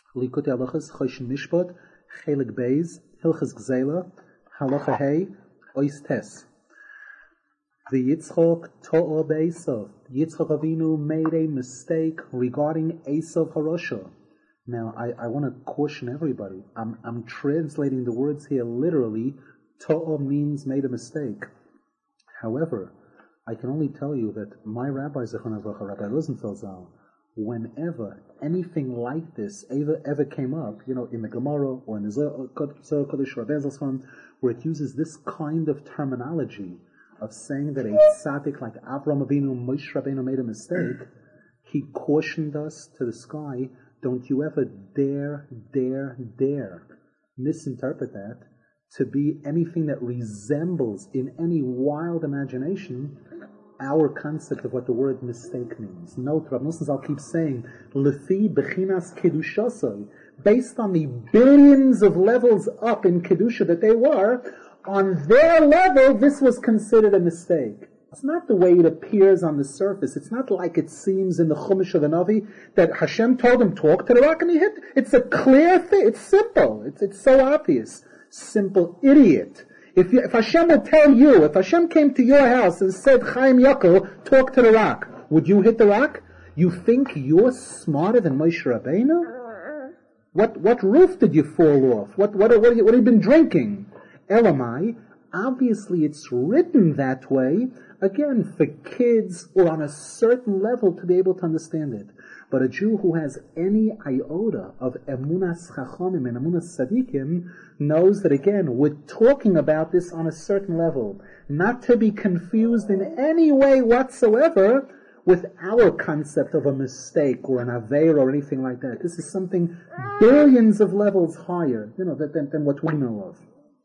Likutei Halachos Choshen Mishpat Chelik Beis Hilchos Gzeila Halacha Hey Ois Tes. The Yitzchok To'o Be'esav. Yitzchok Avinu made a mistake regarding Esav Harosha. Now, I want to caution everybody. I'm translating the words here literally. To'o means made a mistake. However, I can only tell you that my rabbi, Zechron Avracha, Rabbi Rosenfeld Zal, whenever anything like this ever came up, in the Gemara or in the Zohar Kodesh or Be'ezras, where it uses this kind of terminology of saying that a tzaddik like Avraham Avinu, Moshe Rabbeinu made a mistake, he cautioned us to the sky, don't you ever dare misinterpret that to be anything that resembles in any wild imagination our concept of what the word mistake means. Note, Rav Nosson Zal keeps saying, Lefi bechinas kedushasoi, based on the billions of levels up in kedusha that they were, on their level, this was considered a mistake. It's not the way it appears on the surface. It's not like it seems in the Chumash of the Navi that Hashem told him, talk to the rock and he hit. It's a clear thing. It's simple. It's so obvious. Simple idiot. If Hashem would tell you, if Hashem came to your house and said, Chaim Yaakov, talk to the rock, would you hit the rock? You think you're smarter than Moshe Rabbeinu? What roof did you fall off? What have you been drinking? Elamai, obviously it's written that way, again, for kids or on a certain level to be able to understand it. But a Jew who has any iota of emunas chachamim and emunas tzadikim knows that, again, we're talking about this on a certain level, not to be confused in any way whatsoever with our concept of a mistake or an aveir or anything like that. This is something billions of levels higher, than what we know of.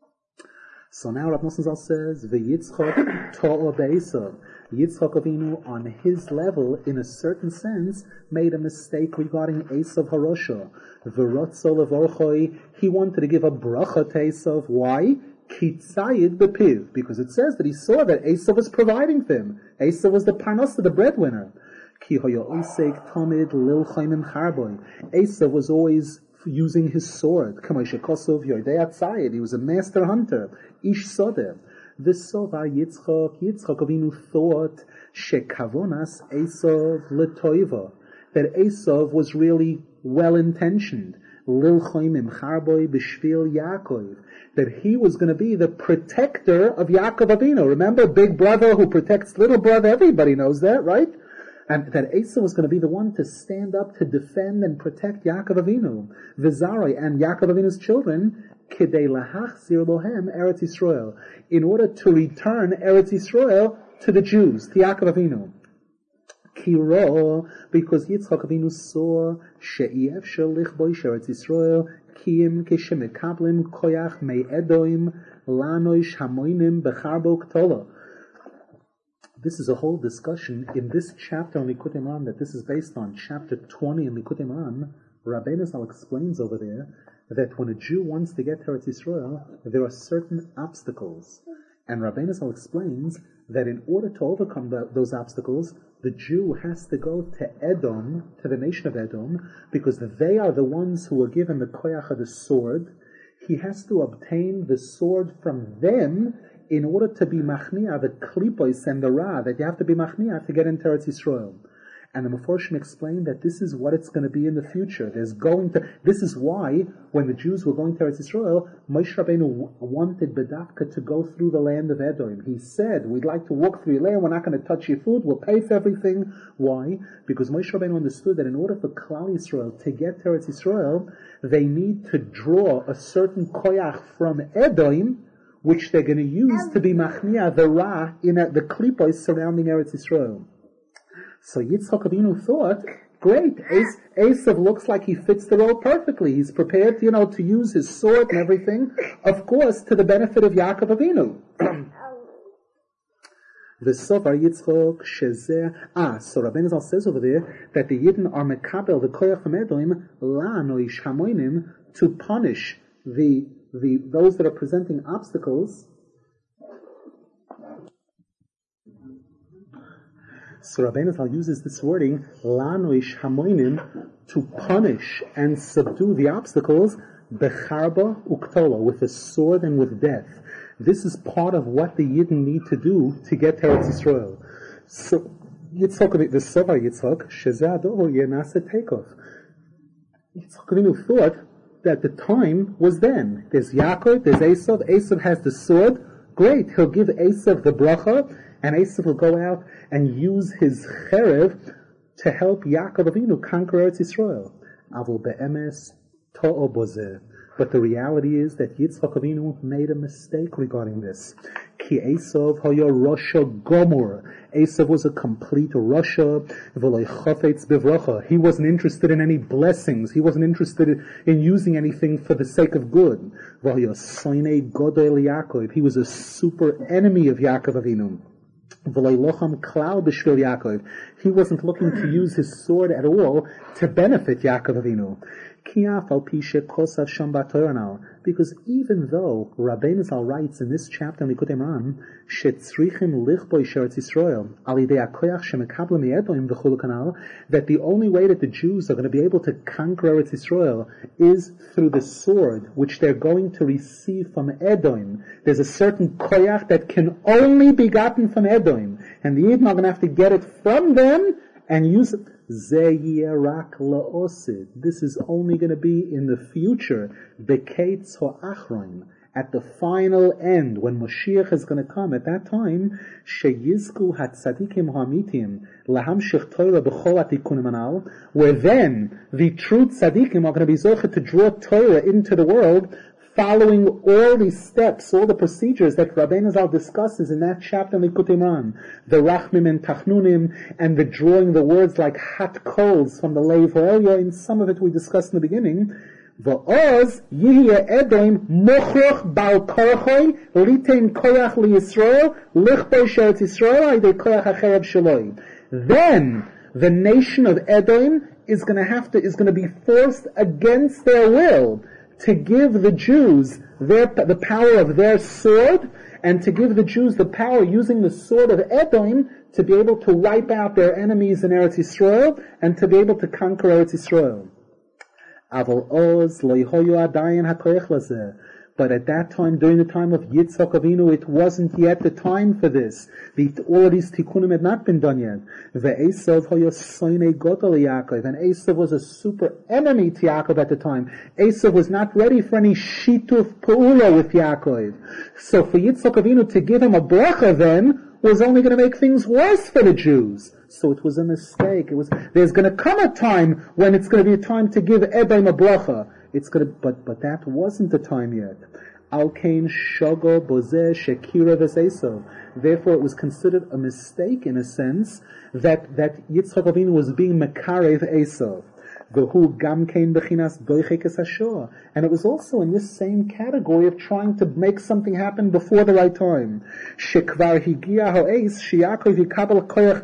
So now Rav Nosson Zal says, V'Yitzchok To'o Be'esav. Yitzchok Avinu, on his level, in a certain sense, made a mistake regarding Esav Harosha. V'Rotzo Levorchoi, he wanted to give a bracha to Esav. Why? Kitzayid Bepiv. Because it says that he saw that Esav was providing for him. Esav was the parnasa, the breadwinner. Ki hoyo oisek tomid lil chaimim charboy. Esav was always using his sword. He was a master hunter. Ish Sodeh. V'sovar Yitzchok Avinu thought shekavonas Esav letoiva, that Esav was really well-intentioned. Lil choimim charboy b'shvil Yaakov, that he was going to be the protector of Yaakov Avinu. Remember, big brother who protects little brother. Everybody knows that, right? And that Esav was going to be the one to stand up to defend and protect Yaakov Avinu, V'zaroi, and Yaakov Avinu's children, Kidei lahachzir lohem Eretz Yisrael, in order to return Eretz Yisrael to the Jews, to Yaakov Avinu. Kiro, because Yitzchak Avinu saw she'ef shelich boish Eretz Yisrael, kiyim keshemekablim koyach mei edoim lanoish hamoinim becharbo ktola. This is a whole discussion in this chapter on Likutei Moharan that this is based on, chapter 20 in Likutei Moharan. Rabbeinu Zal explains over there that when a Jew wants to get to Eretz Yisrael, there are certain obstacles. And Rabbeinu Zal explains that in order to overcome those obstacles, the Jew has to go to Edom, to the nation of Edom, because they are the ones who are given the koyach of the sword. He has to obtain the sword from them in order to be machniah, the klipos and the ra, that you have to be machniah to get into Eretz Yisrael. And the Meforshim explained that this is what it's going to be in the future. This is why, when the Jews were going to Eretz Yisrael, Moshe Rabbeinu wanted Bedavka to go through the land of Edom. He said, we'd like to walk through your land, we're not going to touch your food, we'll pay for everything. Why? Because Moshe Rabbeinu understood that in order for Klal Yisrael to get to Eretz Yisrael, they need to draw a certain koyach from Edom, which they're going to use to be machniah, the ra, in the klipos surrounding Eretz Yisrael. So Yitzchak Avinu thought, great, Esav looks like he fits the role perfectly. He's prepared, to use his sword and everything, of course, to the benefit of Yaakov Avinu. V'sovar Yitzchak shezeh. So Rabbeinu Zal says over there that the Yidden are mekabel the koyach from Edom la'anoish hamoinim, to punish those that are presenting obstacles. So Rabbeinu Zal uses this wording, Lanoish Hamoinim, to punish and subdue the obstacles, Becharba Uktola, with a sword and with death. This is part of what the Yidden need to do to get to Eretz Yisrael. So, Yitzchak, the Sova Yitzchak, Shezeh Adoho Yenase Takeoff. Yitzchak Avinu thought that the time was then. There's Yaakov, there's Esav. Esav has the sword. Great, he'll give Esav the bracha, and Esav will go out and use his cherev to help Yaakov Avinu conquer Eretz Yisrael. Avol be'emes to'o bozeh. But the reality is that Yitzchak Avinu made a mistake regarding this. Ki Esav hoya Rasha Gomor. Esav was a complete Rasha. V'lo chafetz bevracha. He wasn't interested in any blessings. He wasn't interested in using anything for the sake of good. V'hoya soinei godol Yaakov. He was a super enemy of Yaakov Avinu. V'lo locham klal b'shvil Yaakov. He wasn't looking to use his sword at all to benefit Yaakov Avinu. Because even though Rabbeinu Zal writes in this chapter in Likutei Moharan, that the only way that the Jews are going to be able to conquer Eretz Yisrael is through the sword, which they're going to receive from Edom. There's a certain koyach that can only be gotten from Edom, and the Yidden are going to have to get it from them and use it. This is only going to be in the future, at the final end, when Moshiach is going to come. At that time, where then the true tzaddikim are going to be zocheh to draw Torah into the world, following all these steps, all the procedures that Rabbeinu Zal discusses in that chapter in Likutei Moharan, the Rachmim and Tachnunim, and the drawing the words like hot coals from the Lev Ha'elya, in some of it we discussed in the beginning. V'oz yihye Edom mochroch bal korachoi litein koyach liyisrael lichboi sheretz Yisrael aydei koyach acherev shaloi. Then the nation of Edom is going to be forced against their will to give the Jews the power of their sword, and to give the Jews the power using the sword of Edom to be able to wipe out their enemies in Eretz Yisrael and to be able to conquer Eretz Yisrael. But at that time, during the time of Yitzchak Avinu, it wasn't yet the time for this. All of these tikkunim had not been done yet. And Esav was a super enemy to Yaakov at the time. Esav was not ready for any shituf pa'ula with Yaakov. So for Yitzchak Avinu to give him a bracha then was only going to make things worse for the Jews. So it was a mistake. There's going to come a time when it's going to be a time to give Edom a bracha. But that wasn't the time yet. Alkein shogo bozeh shekira v'seisov. Therefore, it was considered a mistake in a sense that Yitzchak Avinu was being mekarev Esav. V'hu gamkein bechinas doichekes hashor. And it was also in this same category of trying to make something happen before the right time. Shekvar higia ha'eis sheyakov yikabel koyach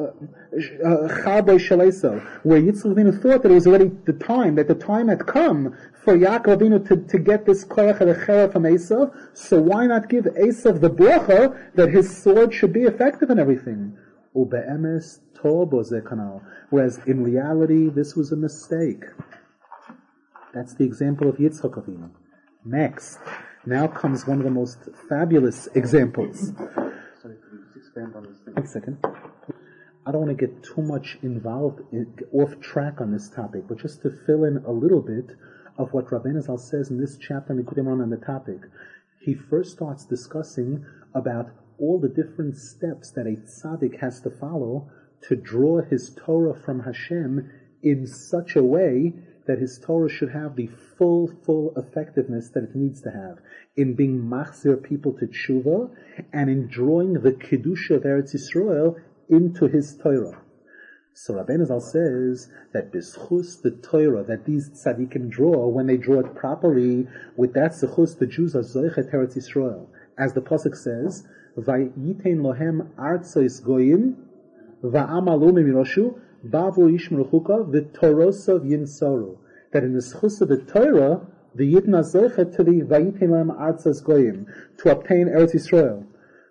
where Yitzchak Avinu thought that it was already the time had come for Yaakov Avinu to get this koyach of the cherah from Esav. So why not give Esav the bracha that his sword should be effective and everything? Ube'emes to'o kanal. Whereas in reality, this was a mistake. That's the example of Yitzchak Avinu. Next, now comes one of the most fabulous examples. Sorry, could you just expand on this thing? 1 second. I don't want to get too much involved, off track on this topic, but just to fill in a little bit of what Rabbeinu Zal says in this chapter in Likutei Moharan on the topic. He first starts discussing about all the different steps that a tzaddik has to follow to draw his Torah from Hashem in such a way that his Torah should have the full effectiveness that it needs to have in being machzir people to tshuva and in drawing the kedusha of Eretz Yisrael into his Torah. So Rabbeinu Zal says that b'schus the Torah that these tzaddikim draw, when they draw it properly, with that zechus the Jews are zoichet Eretz Yisrael. As the pasuk says, "Vayitein lohem artzos goyim va'amalu mimiroshu bavu yishmeru chuka v'torosav yinsoru." That in the zechus of the Torah, the Yidden are zoichet to the Vayitein lohem artzos goyim, to obtain Eretz Yisrael.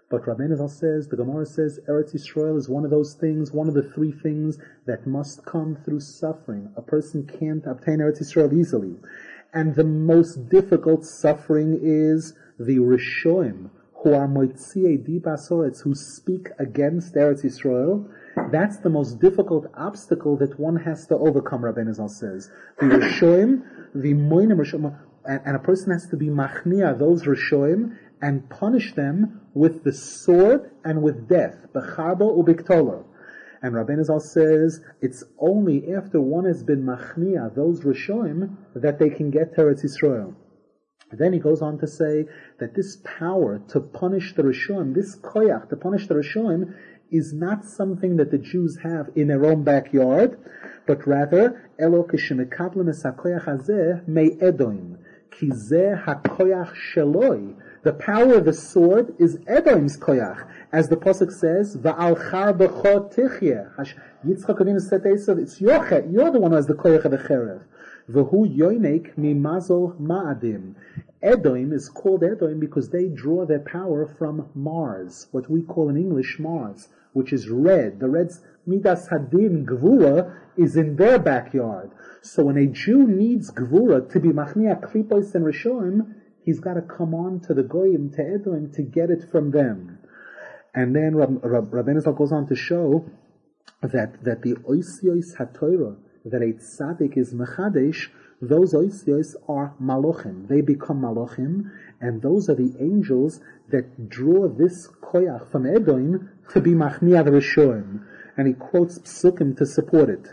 But Rabbeinu Zal says, the Gemara says, Eretz Yisrael is one of those things, one of the three things that must come through suffering. A person can't obtain Eretz Yisrael easily. And the most difficult suffering is the Rishoim, who are Moitziei Dibas Oretz, who speak against Eretz Yisrael. That's the most difficult obstacle that one has to overcome, Rabbeinu Zal says. The Rishoim, the Moinim Rishoim, and a person has to be machnia those Rishoim and punish them with the sword and with death. B'charbo u'biktolo. And Rabbeinu Zal says it's only after one has been machnia those Rishoim that they can get to Eretz Yisrael. Then he goes on to say that this power to punish the Rishoim, this koyach to punish the Rishoim, is not something that the Jews have in their own backyard, but rather, Elo kishemekablim es hakoyach hazeh mei Edoim, ki zeh hakoyach sheloi. The power of the sword is Edom's koyach, as the pasuk says, Va'al char b'cho tichye. Yitzchak Avinu said to Esav, it's Yochet, you're the one who has the koyach of the cherev. V'hu yoinek mimazol ma'adim. Edom is called Edom because they draw their power from Mars, what we call in English Mars, which is red. The red's Midas Hadin, Gvura, is in their backyard. So when a Jew needs Gvura to be Machniah Klipos and Rishoim, he's got to come on to the Goyim, to Edom, to get it from them. And then Rabbeinu Zal goes on to show that the Oisios HaTorah, that a tzaddik is Mechadesh, those oisios are malochim. They become malochim, and those are the angels that draw this koyach from Edom to be machniah the Rishoim. And he quotes psukim to support it.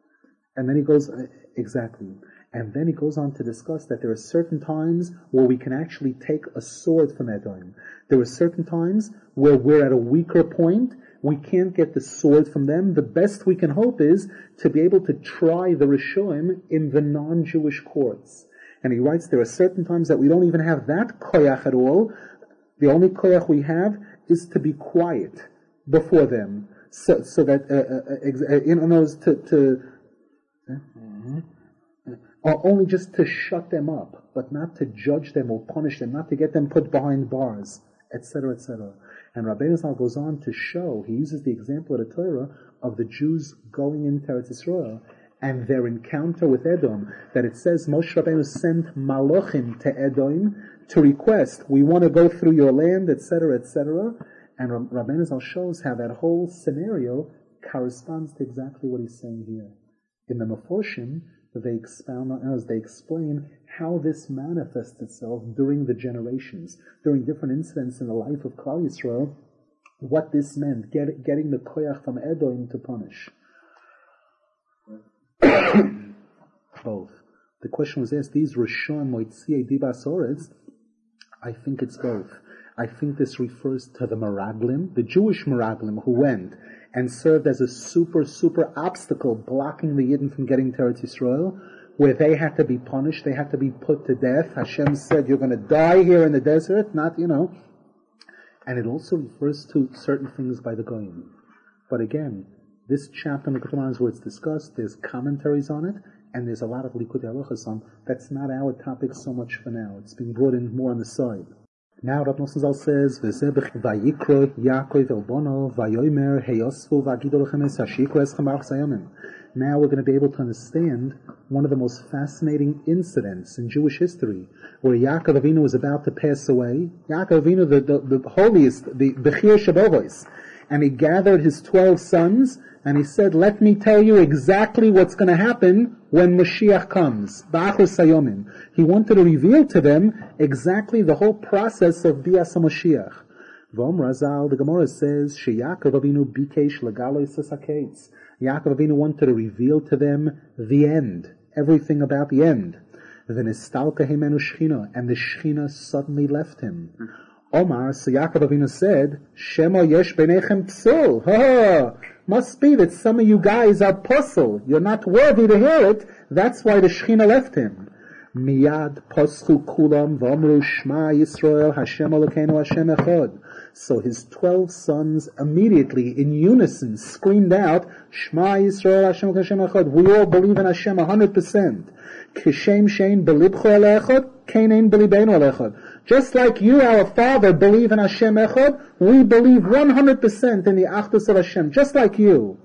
And then he goes, exactly. And then he goes on to discuss that there are certain times where we can actually take a sword from Edom. There are certain times where we're at a weaker point. We can't get the sword from them. The best we can hope is to be able to try the Rishoim in the non-Jewish courts. And he writes there are certain times that we don't even have that koyach at all. The only koyach we have is to be quiet before them, so that only just to shut them up, but not to judge them or punish them, not to get them put behind bars, etc., etc. And Rabbeinu Zal goes on to show, he uses the example of the Torah of the Jews going into Eretz Yisrael and their encounter with Edom, that it says Moshe Rabbeinu sent Malochim to Edom to request, we want to go through your land, etc., etc. And Rabbeinu Zal shows how that whole scenario corresponds to exactly what he's saying here. In the Meforshim, they expound on, as they explain how this manifests itself during the generations, during different incidents in the life of Klal Yisrael, what this meant, getting the koyach from Edom to punish. Both. The question was asked, these Rishon Moitziei Dibas Oretz, I think it's both. I think this refers to the Meraglim, the Jewish Meraglim who went and served as a super obstacle blocking the Yidden from getting to Eretz Yisrael, where they had to be punished, they had to be put to death. Hashem said, you're going to die here in the desert, not, And it also refers to certain things by the Goyim. But again, this chapter in the Ketubah is where it's discussed, there's commentaries on it, and there's a lot of Likutei Halachos on. That's not our topic so much for now. It's being brought in more on the side. Now Rav Nosson Zal says, Vayikro Yaakov el Bono Vayomer Heyosvu Vagido Lechem Es Hashikro Eschem Baruch Zayomim. Now we're going to be able to understand one of the most fascinating incidents in Jewish history, where Yaakov Avinu was about to pass away. Yaakov Avinu, the holiest, the Bechir Shabovos, and he gathered his 12 sons, and he said, let me tell you exactly what's going to happen when Mashiach comes. Ba'achos Hayomim. He wanted to reveal to them exactly the whole process of Bias HaMashiach. V'om Razal, the Gemara says, She'Yaakov Avinu bikesh legalo yisasaketz. Yaakov Avinu wanted to reveal to them the end, everything about the end. V'nistalka himenu Shechina, and the Shechina suddenly left him. Omar, so Yaakov Avinu said, Shema yesh b'nechem psul. Must be that some of you guys are puzzle. You're not worthy to hear it. That's why the Shechina left him. Miyad poschu kulam v'omru shma Yisrael Hashem Elokeinu Hashem Echad. So his 12 sons immediately, in unison, screamed out, Shema Yisrael Hashem Hashem Echad. We all believe in Hashem 100%. Kishem shein belibcho el echad, kein belibeinu el echad. Just like you, our Father, believe in Hashem Echad, we believe 100% in the Achdus of Hashem, just like you.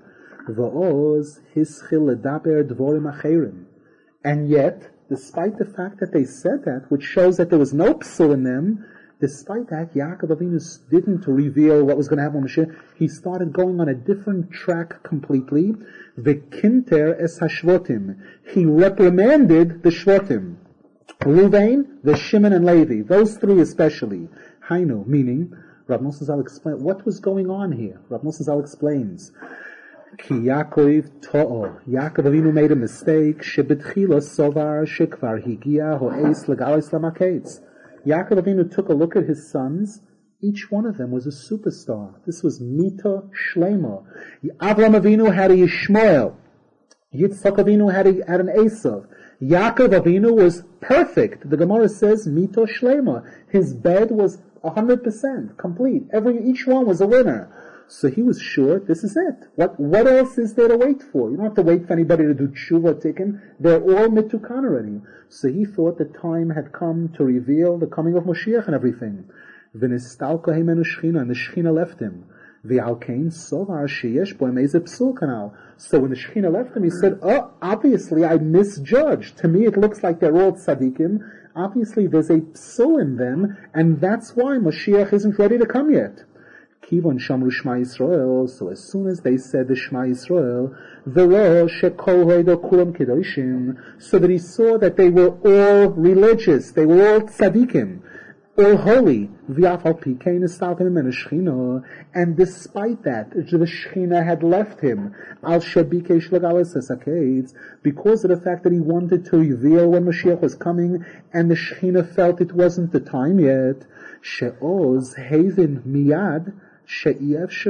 V'oz hischil ledaber dvorim acherim. And yet, despite the fact that they said that, which shows that there was no psul in them, despite that, Yaakov Avinu didn't reveal what was going to happen with Mashiach. He started going on a different track completely. V'kinter es hashvotim. He reprimanded the shvotim. Ruvain, the Shimon and Levi. Those three especially. Hainu, meaning, Rav Nosson Zal explains, what was going on here? Rav Nosson Zal explains, Ki Yaakov to'o. Yaakov Avinu made a mistake. Shebetchila sovar shekvar higia ho'eis legalis lamaketz. Yaakov Avinu took a look at his sons. Each one of them was a superstar. This was Mita Shlema. Avram Avinu had a Yishmael. Yitzchak Avinu had an Esav. Yaakov Avinu was perfect. The Gemara says Mita Shlema. His bed was 100% complete. Each one was a winner. So he was sure this is it. What else is there to wait for? You don't have to wait for anybody to do tshuva tikkun. They're all mitukan already. So he thought the time had come to reveal the coming of Moshiach and everything. V'nistalka himenu shchina, and the shchina left him. V'alkein sovar sheyesh bo emeze psul kanal. So when the shchina left him, he said, "Oh, obviously I misjudged. To me, it looks like they're all tzaddikim. Obviously, there's a psul in them, and that's why Moshiach isn't ready to come yet." Kivon shamru Shema Yisrael. So as soon as they said the Shema Yisrael, v'ro shekol hoido kulam kedoshim, so that he saw that they were all religious, they were all tzaddikim, all holy. V'afal pikein estalkim and shechina, and despite that, the shechina had left him. Al shebikesh legalis esaketz, because of the fact that he wanted to reveal when Mashiach was coming, and the shechina felt it wasn't the time yet. She'oz havin miyad. That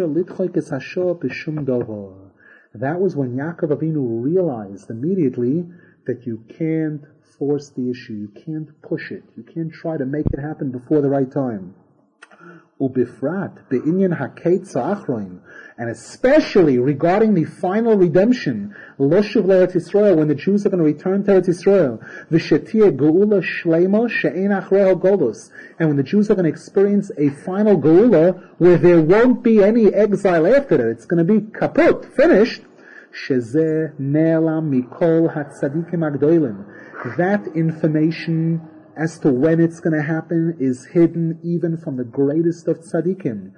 was when Yaakov Avinu realized immediately that you can't force the issue, you can't push it, you can't try to make it happen before the right time. And especially regarding the final redemption, Loshuv Eretz Yisrael, when the Jews are going to return to Eretz Yisrael, and when the Jews are going to experience a final geula where there won't be any exile after that, it's going to be kaput, finished. That information as to when it's going to happen is hidden even from the greatest of tzaddikim.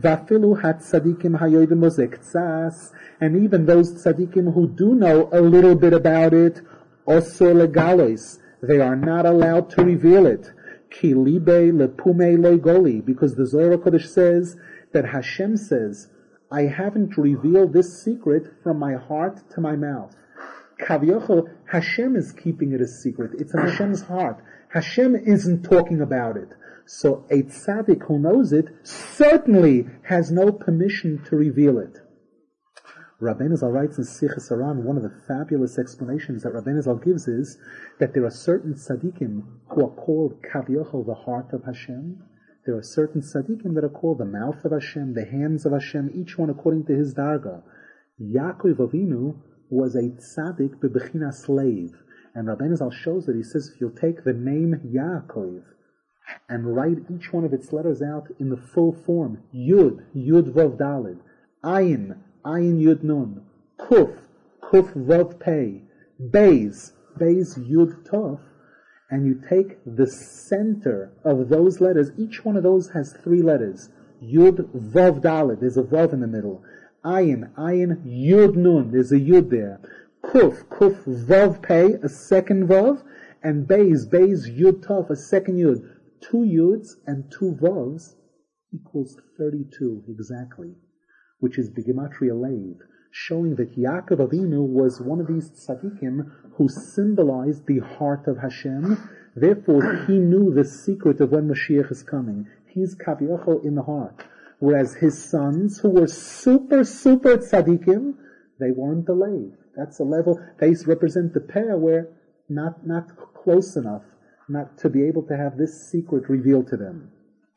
And even those tzaddikim who do know a little bit about it, osor legalos, they are not allowed to reveal it. Ki libe lepume loigoli, because the Zohar Kodesh says that Hashem says, I haven't revealed this secret from my heart to my mouth. Kavyochel, Hashem is keeping it a secret. It's in Hashem's heart. Hashem isn't talking about it. So a tzaddik who knows it certainly has no permission to reveal it. Rabbeinu Zal writes in Sichas Aran, one of the fabulous explanations that Rabbeinu Zal gives is that there are certain tzaddikim who are called Kavyochel, the heart of Hashem. There are certain tzaddikim that are called the mouth of Hashem, the hands of Hashem, each one according to his darga. Yaakov Avinu was a tzaddik bebechina slave. And Rabbeinu Zal shows that he says, if you'll take the name Yaakov and write each one of its letters out in the full form, Yud, Yud Vav Dalid, Ayin, Ayin Yud Nun, Kuf, Kuf Vav Pei, Beis, Beis Yud Tov, and you take the center of those letters, each one of those has three letters, Yud Vav Dalid, there's a Vav in the middle, Ayin, Ayin Yud Nun, there's a Yud there, Kuf, Kuf Vav Pei, a second Vav, and Beis, Beis Yud Tov, a second Yud. 2 Yuds and 2 Vavs equals 32 exactly, which is Begematria Leiv, showing that Yaakov Avinu was one of these tzaddikim who symbolized the heart of Hashem. Therefore, he knew the secret of when Mashiach is coming. He's Kavyochel in the heart. Whereas his sons, who were super tzaddikim, they weren't the Leiv. That's a level, they represent the pair where not close enough not to be able to have this secret revealed to them.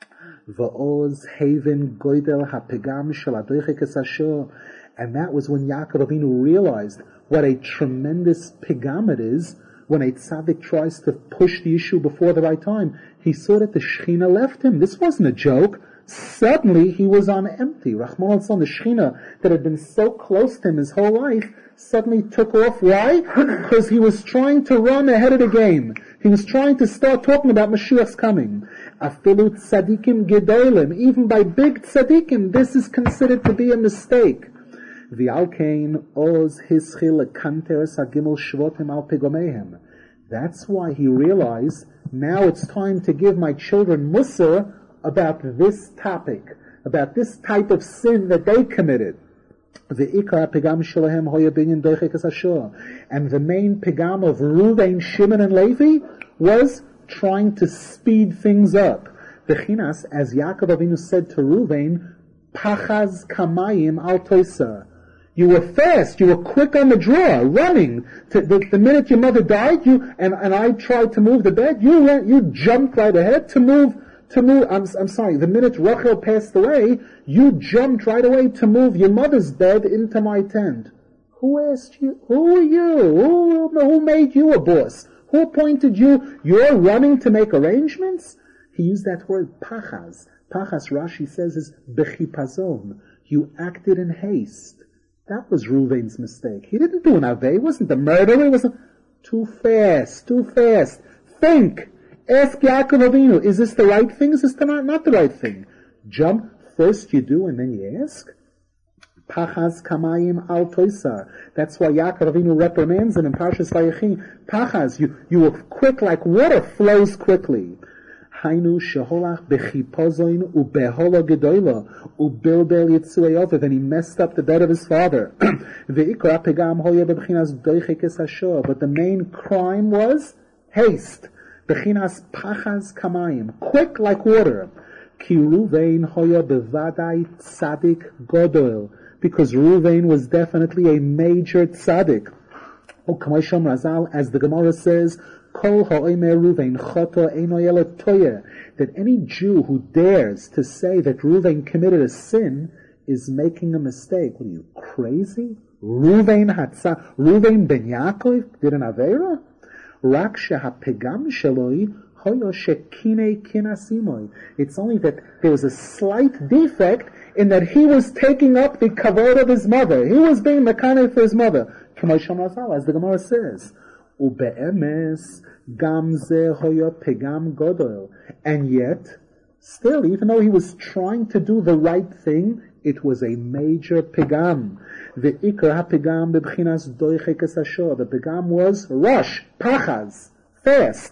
Va'oz haven goydel hapegam shel adoichekes Hashem. And that was when Yaakov Avinu realized what a tremendous pigam it is when a tzaddik tries to push the issue before the right time. He saw that the Shechina left him. This wasn't a joke. Suddenly he was on empty. Rahman al-San, the Shechina that had been so close to him his whole life, suddenly took off. Why? Because he was trying to run ahead of the game. He was trying to start talking about Mashiach's coming. Afilu tzadikim gedolim. Even by big tzadikim, this is considered to be a mistake. V'alkein oz hischil kanteres hagimel shvotim al pegomehem. That's why he realized, now it's time to give my children Musar about this topic, about this type of sin that they committed. And the main pigam of Reuven, Shimon, and Levi was trying to speed things up. Bechinas, as Yaakov Avinu said to Reuven, Pachaz kamayim al toisa. You were fast, you were quick on the draw, running. The minute your mother died, and I tried to move the bed, you jumped right ahead to move. I'm sorry, the minute Rachel passed away, you jumped right away to move your mother's bed into my tent. Who asked you? Who are you? Who made you a boss? Who appointed you? You're running to make arrangements? He used that word, pachaz. Pachaz, Rashi says, is bechipazon. You acted in haste. That was Reuven's mistake. He didn't do an avei. It wasn't the murder. It wasn't too fast. Think. Ask Yaakov Avinu, is this the right thing? Is this not the right thing? Jump. First you do and then you ask. Pachaz kamayim al toisar. That's why Yaakov Avinu reprimands him in Parshas Vayechi. Pachaz, you were quick like water flows quickly. Hainu sheholach bechipozoin ubeholo gedoyla ubilbel yitzueyover. Then he messed up the bed of his father. Ve'ikra pegam hoya bebechinas doichekes hashor. But the main crime was haste. Bechinas pachaz kamayim, quick like water. Ki Ruvain hoya bevadai tzadik godol, because Ruvain was definitely a major tzadik. U'kamosham Razal, as the Gemara says, Kol ha'omer Ruvain choto eino yela toyer, that any Jew who dares to say that Ruvain committed a sin is making a mistake. What are you, crazy? Ruvain ben Yaakov did an Aveira? Rak shehapegam sheloi hoyo shekine kinasimoy. It's only that there was a slight defect in that he was taking up the kavod of his mother. He was being mekaneh for his mother. K'mosham Razal, as the Gemara says. Ube'emes gam ze hoyo pegam godol. And yet, still, even though he was trying to do the right thing, it was a major pegam. The ikar ha-pegam bebchinas doichekes hashor. The pegam was rush, pachaz, fast.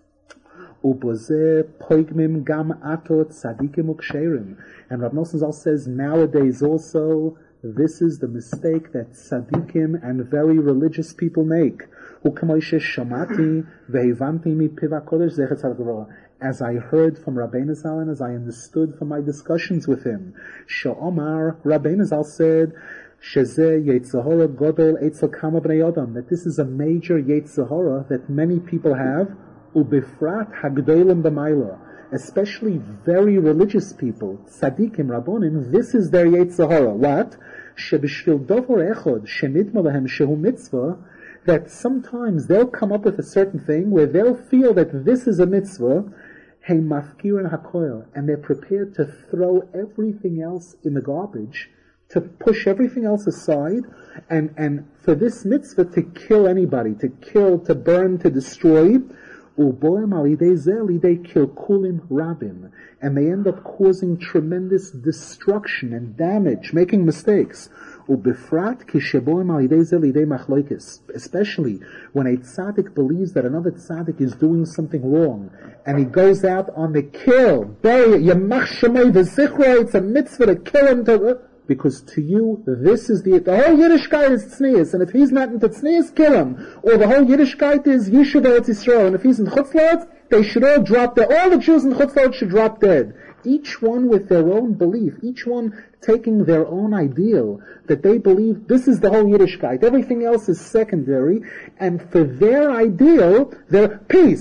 Ubozeh poigmim gam atot tzadikim uksherim. And Rav Nosson Zal says nowadays also, this is the mistake that tzadikim and very religious people make. Ukamoishe shamati vehivanti mi piva kodesh zechet tzadikah. As I heard from Rabbeinu Zal and as I understood from my discussions with him, Sha'omar, Rabbeinu Zal said, Shezeh Yetzirah Godol Eitzel Kama Bnei Adam, that this is a major Yetzirah that many people have, Ubifrat Hagdolim B'Mayla, especially very religious people, Tzadikim Rabbonim, this is their Yetzirah. What? Shebishvil Dovor Echod Shenidma Lahem Shehu Mitzvah, that sometimes they'll come up with a certain thing where they'll feel that this is a mitzvah, hey mafkir and hakoil, and they're prepared to throw everything else in the garbage, to push everything else aside, and for this mitzvah to kill anybody, to kill, to burn, to destroy, uboem alidei zeh lidei kilkulim rabim, and they end up causing tremendous destruction and damage, making mistakes. Ubifrat kisheboim alidei zeh lidei machloikis, especially when a tzaddik believes that another tzaddik is doing something wrong, and he goes out on the kill, bury it, yemach shemay v'zichra, it's a mitzvah to kill him, because to you, this is the whole Yiddishkeit is tznius, and if he's not into tznius, kill him. Or the whole Yiddishkeit is Yishuv Eretz Yisrael, and if he's in Chutz La'aretz, they should all drop dead. All the Jews in Chutz La'aretz should drop dead. Each one with their own belief, each one taking their own ideal, that they believe this is the whole Yiddishkeit. Everything else is secondary, and for their ideal, their peace.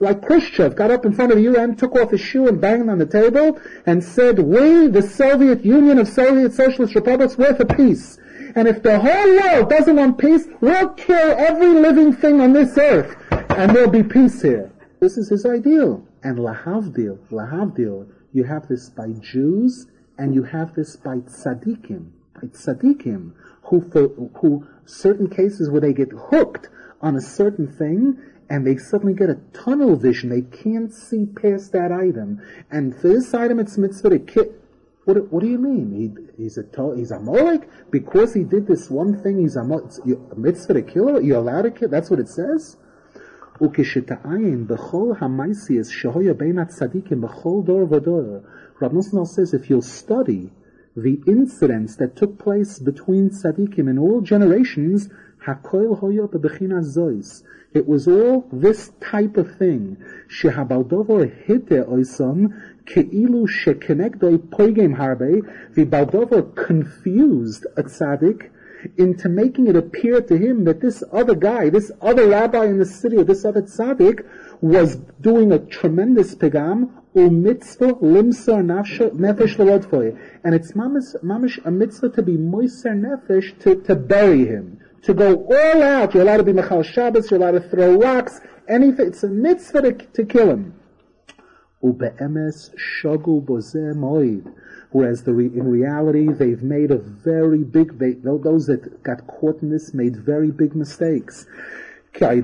like Khrushchev got up in front of the UN, took off his shoe and banged on the table and said, we, the Soviet Union of Soviet Socialist Republics, we're for peace. And if the whole world doesn't want peace, we'll kill every living thing on this earth and there'll be peace here. This is his ideal. And lahavdil, you have this by Jews and you have this by tzaddikim. By tzaddikim, who certain cases where they get hooked on a certain thing and they suddenly get a tunnel vision. They can't see past that item. And for this item, it's mitzvah to kill. What do you mean? He's a molek? Because he did this one thing, he's a mitzvah to kill? You're allowed to kill? That's what it says? Rav Nosson says, if you'll study the incidents that took place between tzaddikim in all generations, it was all this type of thing. The Baldover confused a tzaddik into making it appear to him that this other guy, this other rabbi in the city, or this other tzaddik, was doing a tremendous pigam, mitzvah limser nefesh l'rodfoy. And it's mamish a mitzvah to be moiser nefesh, to bury him. To go all out. You're allowed to be mechal Shabbos, you're allowed to throw rocks, anything. It's a mitzvah to kill him. Ube'emes shogul bozeh moed. Whereas in reality, they've made a very big, those that got caught in this made very big mistakes. Because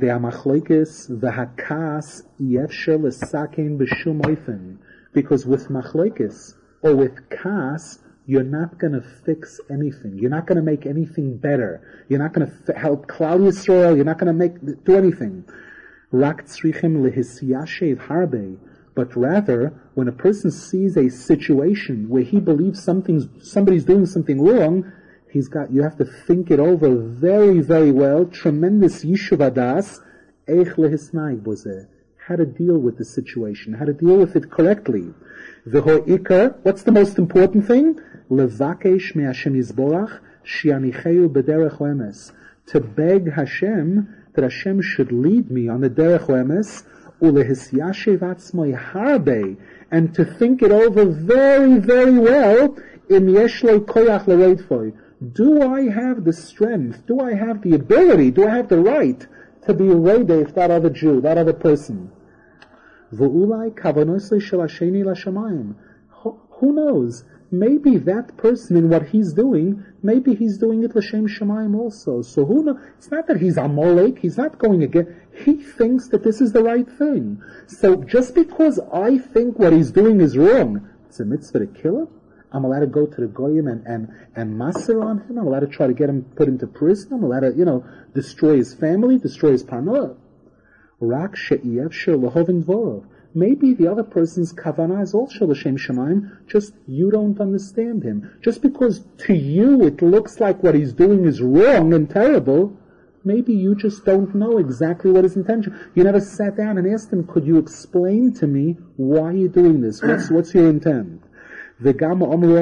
with machlokes, or with kas, you're not going to fix anything. You're not going to make anything better. You're not going to help Klal Yisrael. You're not going to do anything. Rak tzrichim lehisyashev harbe. But rather, when a person sees a situation where he believes somebody's doing something wrong, you have to think it over very, very well. Tremendous yishuv adas, eich lehisnaig bozeh. How to deal with the situation, how to deal with it correctly. V'ho ikar, what's the most important thing? Levakesh me Hashem Yizborach, shianicheu b'derech hoemes. To beg Hashem that Hashem should lead me on the derech hoemes, ulehisyashev atzmoi harbe, and to think it over very, very well. Im yesh lo koyach l'rodfoy. Do I have the strength? Do I have the ability? Do I have the right to be rodef that other Jew, that other person? V'ulai kavanosei shel hasheni l'shamayim. Who knows? Maybe that person in what he's doing, maybe he's doing it l'shem shamayim also. So who knows? It's not that he's Amalek. He's not going again. He thinks that this is the right thing. So just because I think what he's doing is wrong, it's a mitzvah to kill him. I'm allowed to go to the goyim and maser on him. I'm allowed to try to get him put into prison. I'm allowed to, destroy his family, destroy his parnah. Rak she'iev shel lahovin dvorov. Maybe the other person's kavanah is also l'shem shamayim, just you don't understand him. Just because to you it looks like what he's doing is wrong and terrible, maybe you just don't know exactly what his intention. You never sat down and asked him, could you explain to me why you're doing this? What's your intent? And how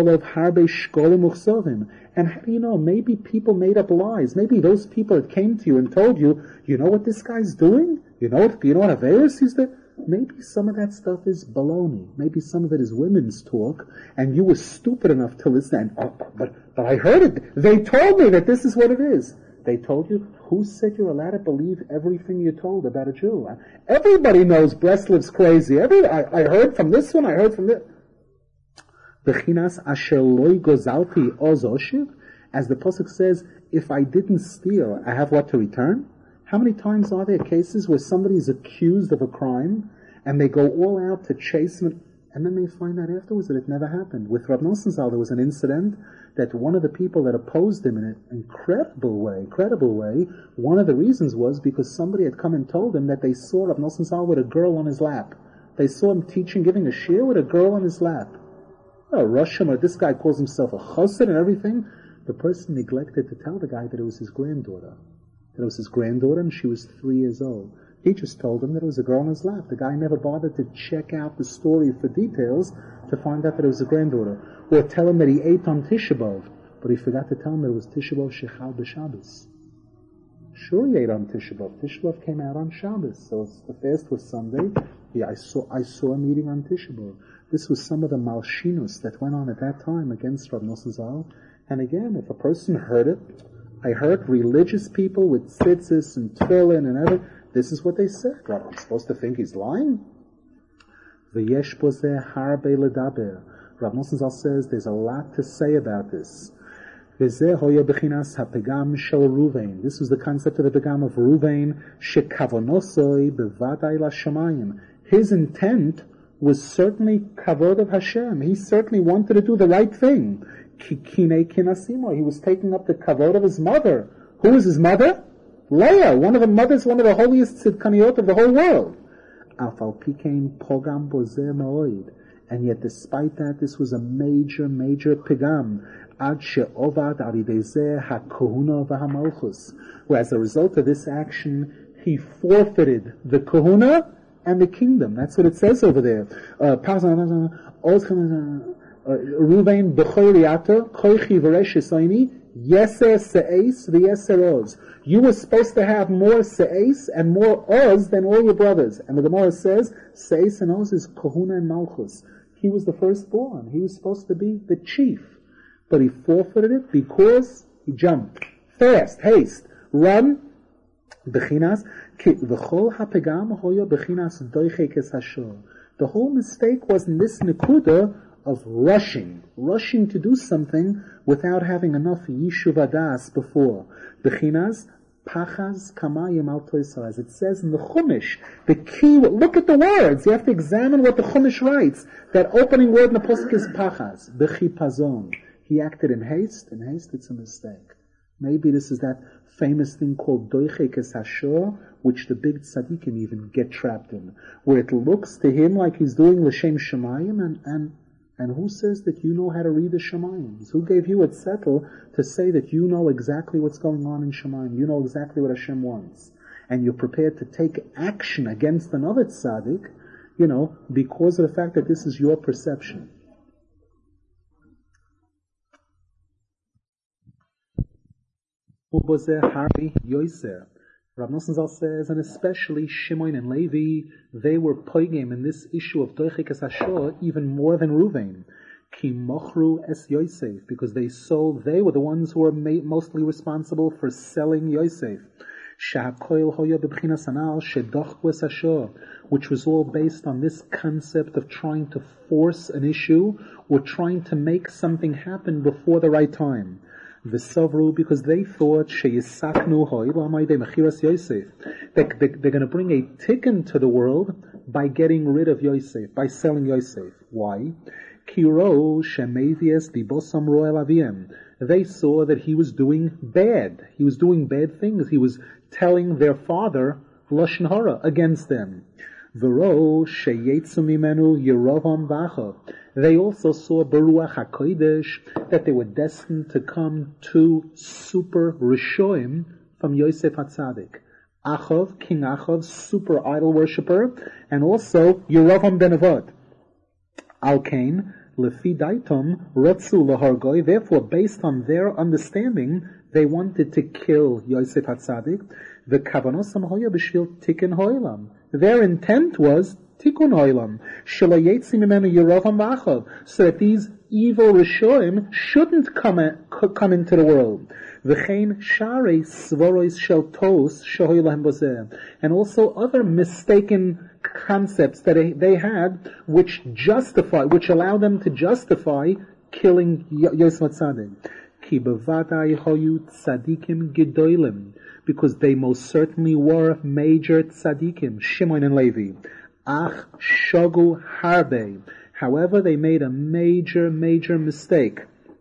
do you know? Maybe people made up lies. Maybe those people that came to you and told you, you know what this guy's doing? You know what Averis is there? Maybe some of that stuff is baloney. Maybe some of it is women's talk, and you were stupid enough to listen. But I heard it. They told me that this is what it is. They told you? Who said you're allowed to believe everything you're told about a Jew? Everybody knows Breslev's crazy. I heard from this one, I heard from this. As the pasuk says, if I didn't steal, I have what to return? How many times are there cases where somebody is accused of a crime and they go all out to chase him, and then they find out afterwards that it never happened? With Rav Nosson Zal, there was an incident that one of the people that opposed him in an incredible way, one of the reasons was because somebody had come and told him that they saw Rav Nosson Zal with a girl on his lap. They saw him teaching, giving a shiur with a girl on his lap. Russian, or this guy calls himself a chassid and everything. The person neglected to tell the guy that it was his granddaughter. And she was 3 years old. He just told him that it was a girl on his lap. The guy never bothered to check out the story for details to find out that it was a granddaughter. Or tell him that he ate on Tisha B'Av, but he forgot to tell him that it was Tisha B'Av Shechal B'Shabbos. Sure, he ate on Tisha B'Av. Tisha B'Av came out on Shabbos, so the fast was Sunday. I saw him eating on Tisha B'Av. This was some of the malshinus that went on at that time against Rav Nosson Zal. And again, if a person heard it, I heard religious people with tzitzis and tefillin and everything. This is what they said. What, I'm supposed to think he's lying? V'yesh bozeh harbe ledaber. Rav Nosson Zal says there's a lot to say about this. V'zeh hoya bechinas hapegam shel Ruvain. This was the concept of the pegam of Ruvain. Shekavonosoi bevadai lashamayim. His intent was certainly kavod of Hashem. He certainly wanted to do the right thing. Kikine kinasimo. He was taking up the kavod of his mother. Who is his mother? Leah, one of the holiest tzidkaniot of the whole world. Afal pikein pogam bozeh me'oid. And yet despite that, this was a major, major pigam. Ad she'ovad aridezeh ha-kohuna v'ha-malchus. Where as a result of this action, he forfeited the kohuna and the kingdom. That's what it says over there. Ruvain b'choyriata, koichi v'reshisoini, yeser se'es v'yeser oz. You were supposed to have more se'es and more oz than all your brothers. And the Gemara says, se'es and oz is kohuna and malchus. He was the firstborn. He was supposed to be the chief. But he forfeited it because he jumped. Fast, haste, run. Bechinas, v'chol hapegam hoyo bechinas doiche kes hashor. The whole mistake was in this nekuda of rushing to do something without having enough yishuv adas before. Bechinas, pachas kamayim al toisar. As it says in the Chumash, the key, look at the words. You have to examine what the Chumash writes. That opening word in the pasuk is pachas, bechipazon. He acted in haste. In haste, it's a mistake. Maybe this is that famous thing called doiche kes hashor, which the big tzaddikim even get trapped in, where it looks to him like he's doing l'shem shemayim, and who says that you know how to read the shemayim? Who gave you a zettel to say that you know exactly what's going on in shemayim? You know exactly what Hashem wants, and you're prepared to take action against another tzaddik, because of the fact that this is your perception. Rav Nosson Zal says, and especially Shimon and Levi, they were poigim in this issue of Doiche Kes Hashor even more than Ruvain. Ki mochru es Yosef, because they were the ones who were mostly responsible for selling Yosef. Shahakoil hoya bebchinas anal shedochku es Hashor, which was all based on this concept of trying to force an issue or trying to make something happen before the right time. V'savru, because they thought sheyisaknu hoy b'amayde mechiras Yosef, that they're going to bring a tikkun to the world by getting rid of Yosef, by selling Yosef. Why? Kiro shemevies dibosam roel aviem. They saw that he was doing bad. He was doing bad things. He was telling their father lashon hara against them. V'ro sheyetzu mimenu Yerovam v'achav. They also saw Baruch HaKodesh that they were destined to come to super Rishoim from Yosef HaTzadik. Achav, King Achav, super idol worshipper, and also Yerovam ben Avad. Al-Kain, Lefi Daitom, Rotzu Lahargoi, therefore based on their understanding, they wanted to kill Yosef HaTzadik. The Kavanosam Hoya B'Shvil Tikkun Hoilam. Their intent was Tikkun Olam, Shelo Yetzi Mimenu Yerovam v'Achav, so that these evil Rishoim shouldn't come into the world. V'chein Sharei Svorois Shel Tos Shehoy Lahem Bozeh, and also other mistaken concepts that they had, which allow them to justify killing Yosef HaTzadik. Ki bevadai hoyu tzadikim gedolim, because they most certainly were major tzadikim, Shimon and Levi. Ach shogu harbe. However, they made a major, major mistake.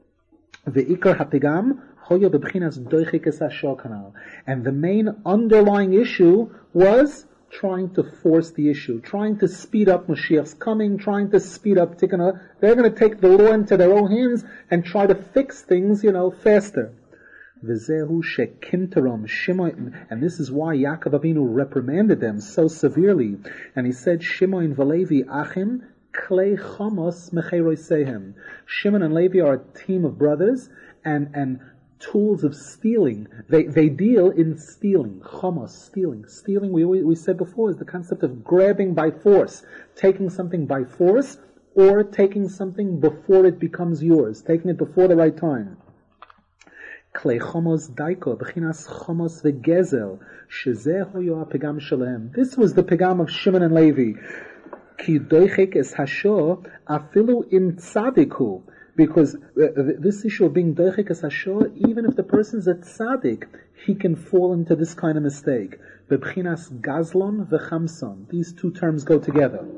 Ve'ikar hapigam hoya bebchinas doiche kes hashor kanal. And the main underlying issue was trying to force the issue, trying to speed up Mashiach's coming, trying to speed up Tikkun. They're going to take the law into their own hands and try to fix things, faster. V'zehu shekimterom Shimon, and this is why Yaakov Avinu reprimanded them so severely. And he said, Shimon v'Levi achim klei chamos mecheirosehem. Shimon and Levi are a team of brothers, and tools of stealing. They deal in stealing. Chomos, stealing. Stealing, we said before, is the concept of grabbing by force. Taking something by force, or taking something before it becomes yours. Taking it before the right time. Klei chomos daiko, b'chinas chomos v'gezel, shezeh hoyo ha'pegam shalehem. This was the pegam of Shimon and Levi. Ki doichek es hasho, afilu im tzadiku. Because this issue of being doichek es hasho, even if the person's a tzaddik, he can fall into this kind of mistake. B'chinas gazlon v'chamson. These two terms go together.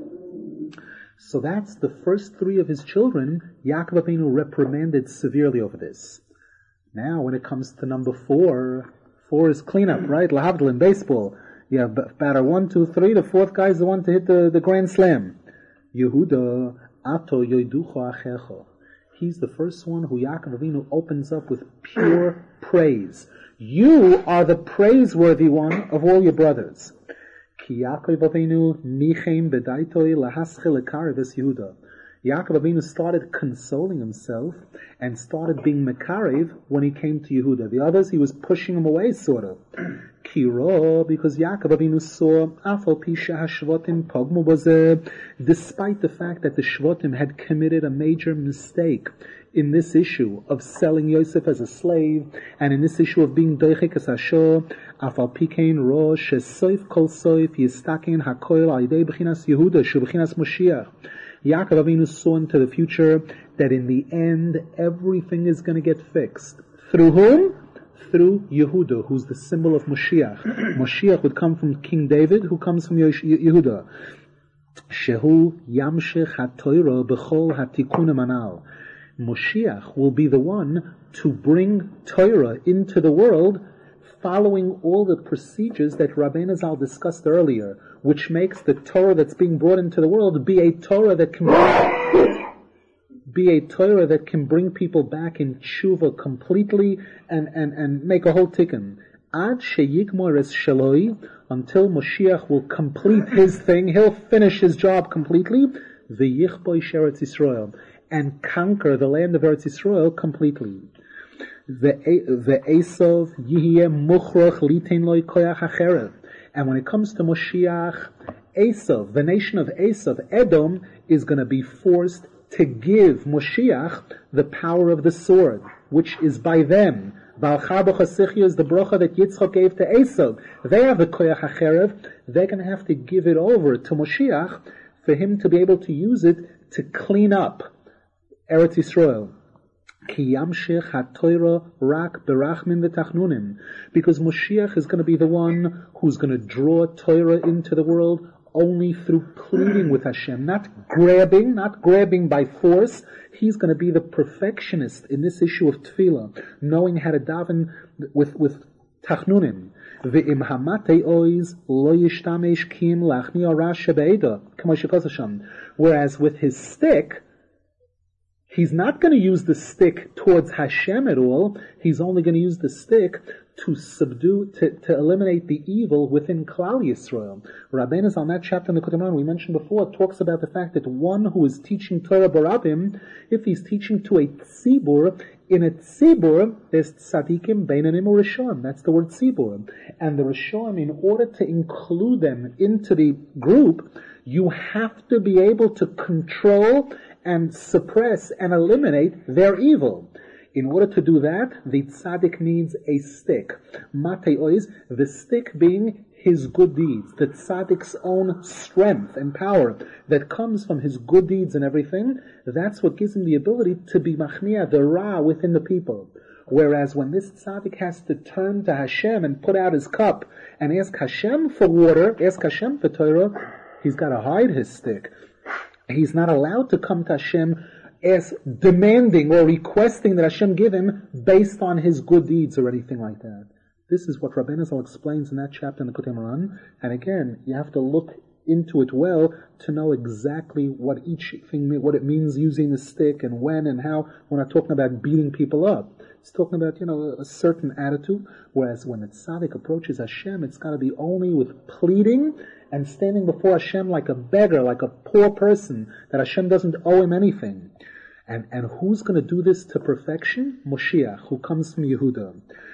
So that's the first three of his children. Yaakov Avinu reprimanded severely over this. Now, when it comes to number 4 is cleanup, right? Lahavdil in baseball. Yeah, batter 1, 2, 3. The fourth guy is the one to hit the grand slam. Yehuda, ato yoiducho achecho. He's the first one who Yaakov Avinu opens up with pure praise. You are the praiseworthy one of all your brothers. Ki Yaakov Avinu nichem bedaitoi lahaschil ekariv Yehuda. Yaakov Avinu started consoling himself and started being mekarev when he came to Yehuda. The others, he was pushing him away, sort of. Kiro, because Yaakov Avinu saw, afal pisha hashvotim pogmu bazeh, despite the fact that the Shvotim had committed a major mistake in this issue of selling Yosef as a slave, and in this issue of being doichek as hasho, afal pikein rosh, shesoif kol soif, yistakin hakoil aidei b'chinas Yehuda, shu b'chinas Moshiach. Yaakov Avinu saw into the future that in the end, everything is going to get fixed. Through whom? Through Yehuda, who's the symbol of Moshiach. Moshiach would come from King David, who comes from Yehuda. Shehu yamshech ha'toiro b'chol ha'tikun manal. Moshiach will be the one to bring Torah into the world, following all the procedures that Rabbeinu Zal discussed earlier, which makes the Torah that's being brought into the world be a Torah that can bring people back in tshuva completely and make a whole tikkun. Ad sheyigmor es shaloi, until Moshiach will complete his thing, he'll finish his job completely, v'yichboi sheretz Yisrael, and conquer the land of Eretz Yisrael completely. The Esav yihye muchroch litein loy koyach hacherev. And when it comes to Moshiach, Esav, the nation of Esav, Edom, is going to be forced to give Moshiach the power of the sword, which is by them. Balchar b'chasichya is the bracha that Yitzchak gave to Esav. They have the koyach hacherev. They're going to have to give it over to Moshiach for him to be able to use it to clean up Eretz Yisrael. Ki yamshech ha'toira rak berachmin v'tachnunim. Because Moshiach is going to be the one who's going to draw Torah into the world only through pleading with Hashem, not grabbing by force. He's going to be the perfectionist in this issue of tefillah, knowing how to daven with tachnunim. Ve'im hamatei oiz lo yishtamesh kim lachni arash shebeida. Whereas with his stick, he's not going to use the stick towards Hashem at all. He's only going to use the stick to subdue, to eliminate the evil within Klal Yisrael. Rabbeinu on that chapter in the Likutei Moharan we mentioned before talks about the fact that one who is teaching Torah Barabim, if he's teaching to a tzibur, in a tzibur, there's tzadikim, beinanim, or rishonim. That's the word tzibur. And the rishonim, in order to include them into the group, you have to be able to control and suppress and eliminate their evil. In order to do that, the tzaddik needs a stick. Matei oiz, the stick being his good deeds, the tzaddik's own strength and power that comes from his good deeds and everything. That's what gives him the ability to be machniah, the ra within the people. Whereas when this tzaddik has to turn to Hashem and put out his cup and ask Hashem for water, ask Hashem for Torah, he's got to hide his stick. He's not allowed to come to Hashem as demanding or requesting that Hashem give him based on his good deeds or anything like that. This is what Rabbeinu Zal explains in that chapter in the Likutei Moharan. And again, you have to look into it well to know exactly what each thing, what it means using the stick and when and how. We're not talking about beating people up. It's talking about, a certain attitude. Whereas when the tzaddik approaches Hashem, it's got to be only with pleading and standing before Hashem like a beggar, like a poor person, that Hashem doesn't owe him anything. And who's going to do this to perfection? Moshiach, who comes from Yehuda.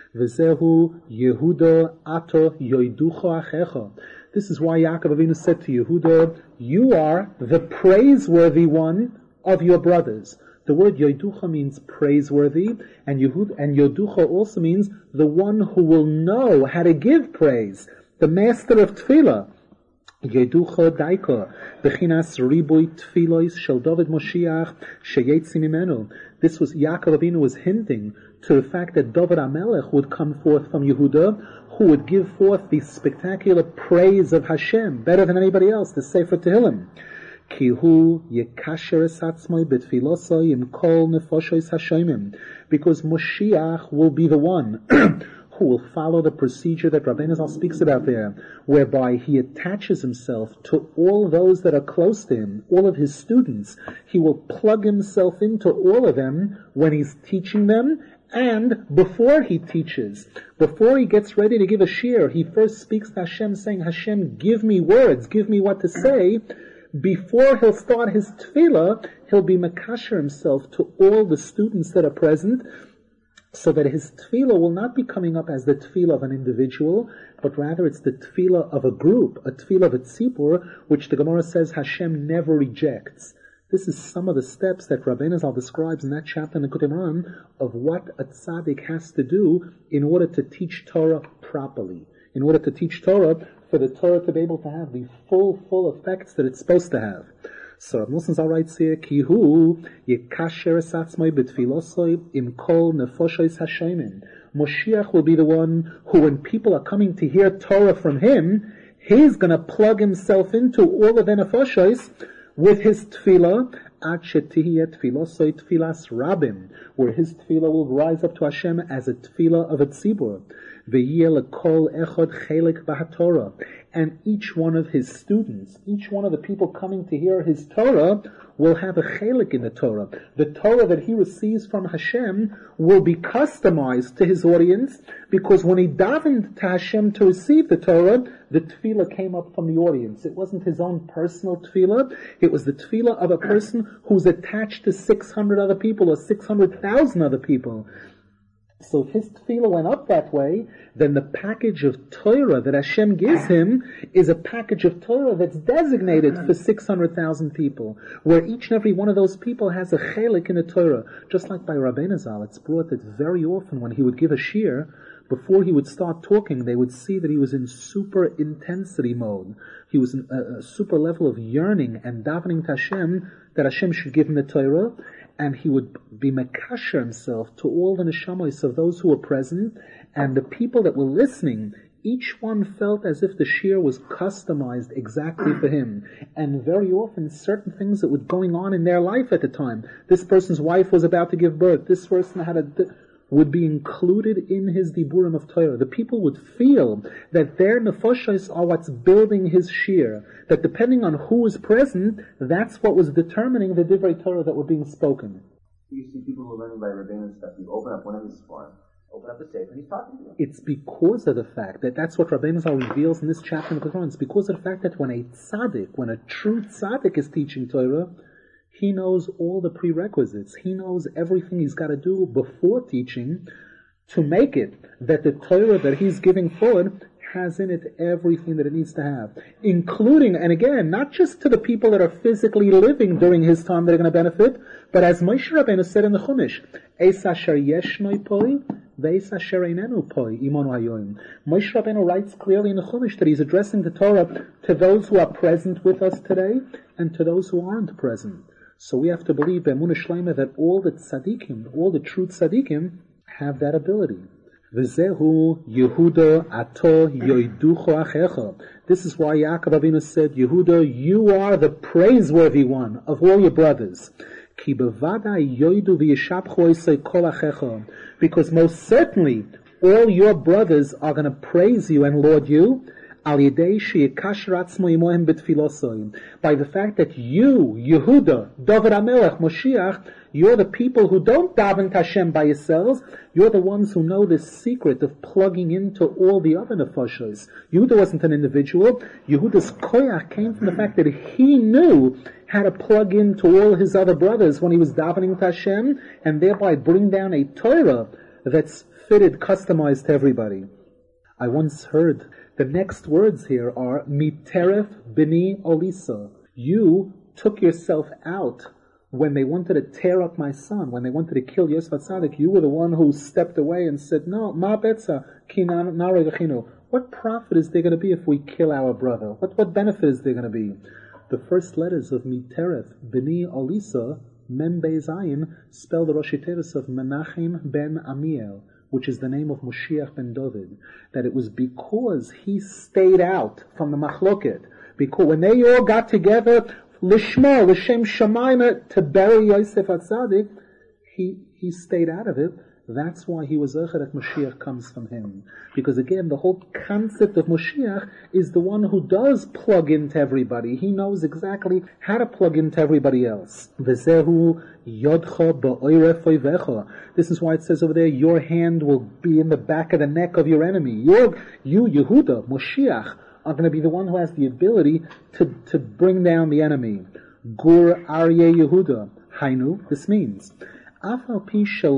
V'zehu Yehuda ato yoiducho achecha. This is why Yaakov Avinu said to Yehuda, you are the praiseworthy one of your brothers. The word yoiducha means praiseworthy, and yoducha also means the one who will know how to give praise. The master of tefillah. Yeducha daika, bechinas ribui tfilos shel David Moshiach sheyetzi mimenu. This was, Yaakov Avinu was hinting to the fact that David HaMelech would come forth from Yehuda, who would give forth the spectacular praise of Hashem, better than anybody else, the Sefer Tehillim. Ki hu yekasher es atzmoi betfilosoi im kol nefoshois hashoimim. Because Moshiach will be the one who will follow the procedure that Rabbeinu Zal speaks about there, whereby he attaches himself to all those that are close to him, all of his students. He will plug himself into all of them when he's teaching them, and before he teaches, before he gets ready to give a shiur, he first speaks to Hashem saying, Hashem, give me words, give me what to say. Before he'll start his tefillah, he'll be makasher himself to all the students that are present, so that his tefillah will not be coming up as the tefillah of an individual, but rather it's the tefillah of a group, a tefillah of a tzibur, which the Gemara says Hashem never rejects. This is some of the steps that Rabbeinu Zal describes in that chapter in the Likutei Moharan of what a tzaddik has to do in order to teach Torah properly, in order to teach Torah, for the Torah to be able to have the full effects that it's supposed to have. So Rav Nosson Zal writes here, Ki hu yekasher es atzmoi betfilosoi im kol nefoshois hashoimim. Moshiach will be the one who, when people are coming to hear Torah from him, he's going to plug himself into all of the nefoshois with his tefillah, ad shetihiyeh tefilosoi tfilas rabim, where his tefillah will rise up to Hashem as a tefillah of a tzibur. V'yeh lekol echad chelik b'haTorah. And each one of his students, each one of the people coming to hear his Torah, will have a chelik in the Torah. The Torah that he receives from Hashem will be customized to his audience, because when he davened to Hashem to receive the Torah, the tefillah came up from the audience. It wasn't his own personal tefillah, it was the tefillah of a person who's attached to 600 other people or 600,000 other people. So if his tefillah went up that way, then the package of Torah that Hashem gives him is a package of Torah that's designated for 600,000 people, where each and every one of those people has a chelik in the Torah. Just like by Rabbeinu Zal, it's brought that very often when he would give a shiur, before he would start talking, they would see that he was in super intensity mode. He was in a super level of yearning and davening to Hashem, that Hashem should give him the Torah, and he would be makasher himself to all the neshamos of those who were present, and the people that were listening, each one felt as if the shiur was customized exactly for him. And very often certain things that were going on in their life at the time, this person's wife was about to give birth, this person would be included in his diburim of Torah. The people would feel that their nefashos are what's building his shiur, that depending on who was present, that's what was determining the divrei Torah that were being spoken. You see people who are learning by Rabbeinu stuff, you open up one of his farms, open up the Sefer, and he's talking to you. It's because of the fact that that's what Rabbeinu Zal reveals in this chapter in the Quran. It's because of the fact that when a true tzaddik is teaching Torah, he knows all the prerequisites. He knows everything he's got to do before teaching to make it that the Torah that he's giving forward has in it everything that it needs to have. Including, and again, not just to the people that are physically living during his time that are going to benefit, but as Moshe Rabbeinu said in the Chumash, Eis asher yeshnoi poi, ve'eis asher einenu poi, imonu hayoim. Moshe Rabbeinu writes clearly in the Chumash that he's addressing the Torah to those who are present with us today and to those who aren't present. So we have to believe b'emunah shleima that all the tzaddikim, all the true tzaddikim, have that ability. V'zehu Yehuda ato yoiducho achecha. This is why Yaakov Avinu said, Yehuda, you are the praiseworthy one of all your brothers. Ki bevadai yoidu v'yishapchu osei kol achecha. Because most certainly all your brothers are going to praise you and laud you, by the fact that you, Yehuda, David HaMelech, Moshiach, You're the people who don't daven to Hashem by yourselves. You're the ones who know this secret of plugging into all the other nefashos. Yehuda wasn't an individual. Yehuda's koyach came from the fact that he knew how to plug into all his other brothers when he was davening to Hashem, and thereby bring down a Torah that's fitted, customized to everybody. I once heard the next words here are Miteref bini olisa. You took yourself out when they wanted to tear up my son, when they wanted to kill Yosef Atzadik. You were the one who stepped away and said, no, ma betza, ki nare v'chinu. What profit is there going to be if we kill our brother? What benefit is there going to be? The first letters of Miteref bini olisa, Mem Beis Ayin, spell the Rosh Tevis of Menachem ben Amiel, which is the name of Moshiach ben David, that it was because he stayed out from the machloket, because when they all got together, lishma, l'shem shamayim, to bury Yosef Atzadik, he stayed out of it. That's why he was Echad that Moshiach comes from him. Because again, the whole concept of Moshiach is the one who does plug into everybody. He knows exactly how to plug into everybody else. V'zehu yodcha ba'oiref oivecha. This is why it says over there, your hand will be in the back of the neck of your enemy. You, Yehuda, Moshiach, are going to be the one who has the ability to bring down the enemy. Gur Aryeh Yehuda. Hainu, this means, despite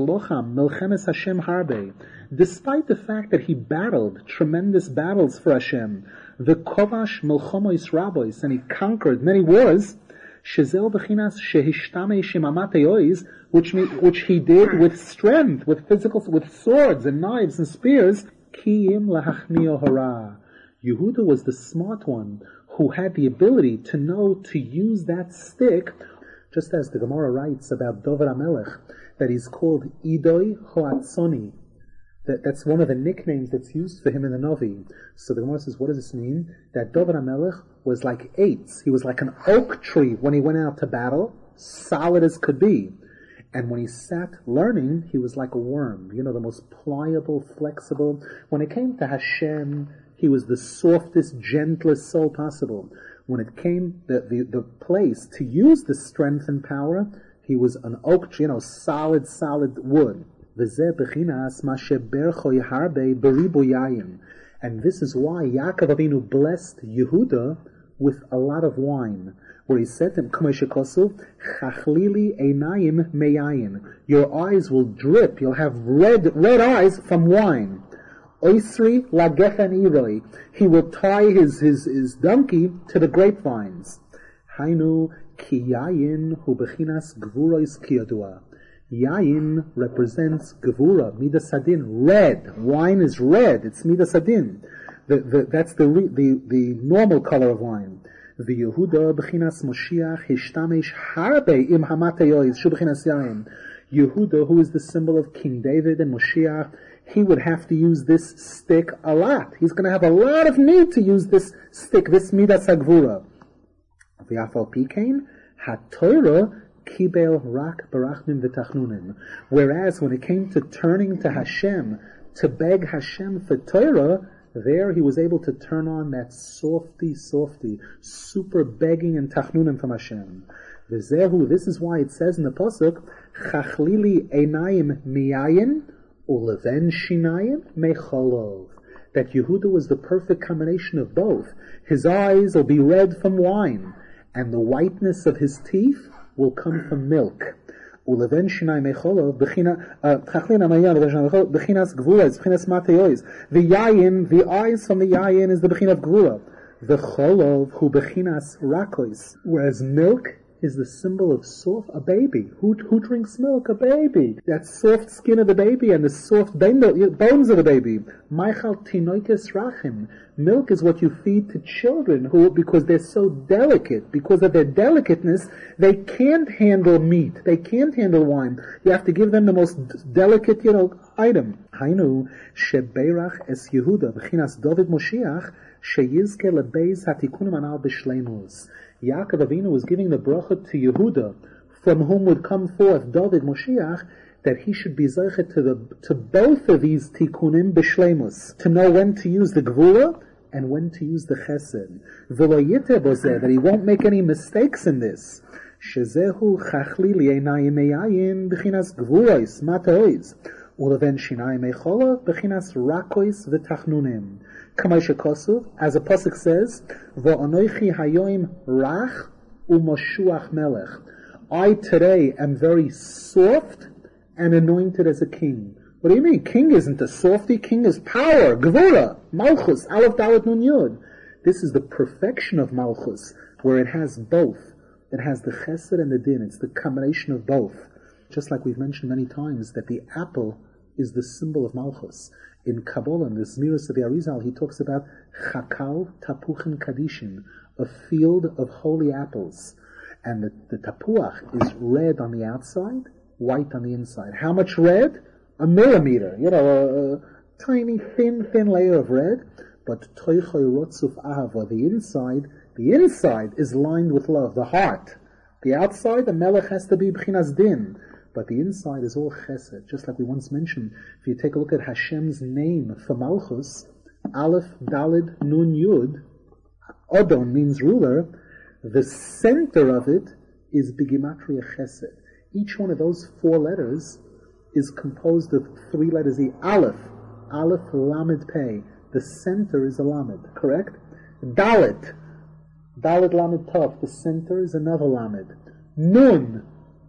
the fact that he battled tremendous battles for Hashem, the kovash milchomois rabois, and he conquered many wars, which he did with strength, with swords and knives and spears. Yehuda was the smart one who had the ability to know to use that stick. Just as the Gemara writes about Dover HaMelech, that he's called Idoi Hoatzoni. That's one of the nicknames that's used for him in the Novi. So the Gemara says, what does this mean? That Dover HaMelech was like Eitz. He was like an oak tree when he went out to battle, solid as could be. And when he sat learning, he was like a worm. You know, the most pliable, flexible. When it came to Hashem, he was the softest, gentlest soul possible. When it came the place to use the strength and power, he was an oak tree, solid wood. And this is why Yaakov Avinu blessed Yehuda with a lot of wine, where he said to him, your eyes will drip, you'll have red eyes from wine. Oisri lagefen iroi. He will tie his donkey to the grapevines. Hainu ki yayin hu bechinas gvurois kiyadua. Yayin represents gevura, midas hadin, red. Wine is red. It's midas hadin. That's the normal color of wine. The Yehuda bechinas Moshiach hishtamesh harbe im hamateyois shu bechinas yayin. Yehuda, who is the symbol of King David and Moshiach, he would have to use this stick a lot. He's going to have a lot of need to use this stick, this midas hagvura. V'afal pikein haTorah kibel rak barachmim v'tachnunim. Whereas when it came to turning to Hashem, to beg Hashem for Torah, there he was able to turn on that softy, super begging and tachnunim from Hashem. V'zehu, this is why it says in the pasuk, chachlili einayim miyayin uleven shinayim mecholov. That Yehuda was the perfect combination of both. His eyes will be red from wine, and the whiteness of his teeth will come from milk. Uleven shinayim mecholov chachlina mayan bechinas gvura, bechinas mateois. The yayin, the eyes from the yayin is the bechin of gvura. The cholov hu bechinas rakois, whereas milk is the symbol of a baby. Who drinks milk? A baby. That soft skin of the baby and the soft bones of the baby. Maichal tinoikes rachim. Milk is what you feed to children because they're so delicate. Because of their delicateness, they can't handle meat. They can't handle wine. You have to give them the most delicate, item. Hainu shebeirach es Yehuda v'chinas David Moshiach sheyizke lebeis hatikunim anal b'shleimus. Yaakov Avinu was giving the bracha to Yehuda, from whom would come forth David Moshiach, that he should be zeichet to both of these tikkunim b'shleimus, to know when to use the gvura and when to use the chesed. V'lo yiteh bozeh, that he won't make any mistakes in this. Shezehu chachli li'enayim me'ayin b'chinas gvuros matois, uleven shinayim me'chola b'chinas rakois v'tachnunim. Kamay shekosuv, as a pasuk says, V'anoichi hayoim rach u'moshuach melech. I today am very soft and anointed as a king. What do you mean? King isn't a softy. King is power, gevura, malchus, aleph dalet nun yud. This is the perfection of malchus, where it has both. It has the chesed and the din. It's the combination of both. Just like we've mentioned many times that the apple is the symbol of malchus. In Kabbalah, in the Zmiros of the Arizal, he talks about chakal tapuchin kadishin, a field of holy apples. And the tapuach is red on the outside, white on the inside. How much red? A millimeter. A tiny, thin layer of red. But toichoy rotzuf ahava, the inside is lined with love, the heart. The outside, the melech has to be b'chinas din. But the inside is all chesed. Just like we once mentioned, if you take a look at Hashem's name for Malchus, Aleph, Dalid, Nun, Yud, Odon means ruler, the center of it is Bigimatria Chesed. Each one of those 4 letters is composed of 3 letters. The Aleph, Lamed, Pei. The center is a Lamed, correct? Dalet, Lamed, Tov. The center is another Lamed. Nun,